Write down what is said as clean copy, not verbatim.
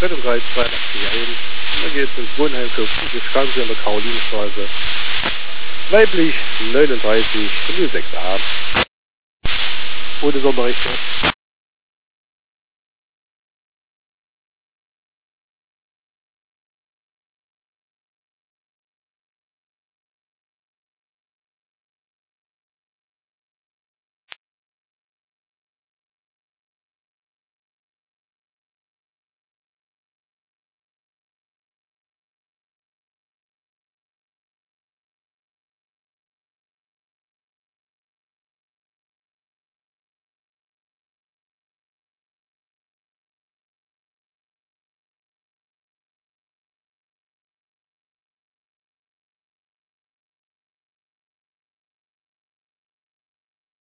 8381. Und dann geht es ins Wohnheim für Fußes Kranke an der Karolinenstraße. Weiblich 39 06a. Ohne Sonderrechte.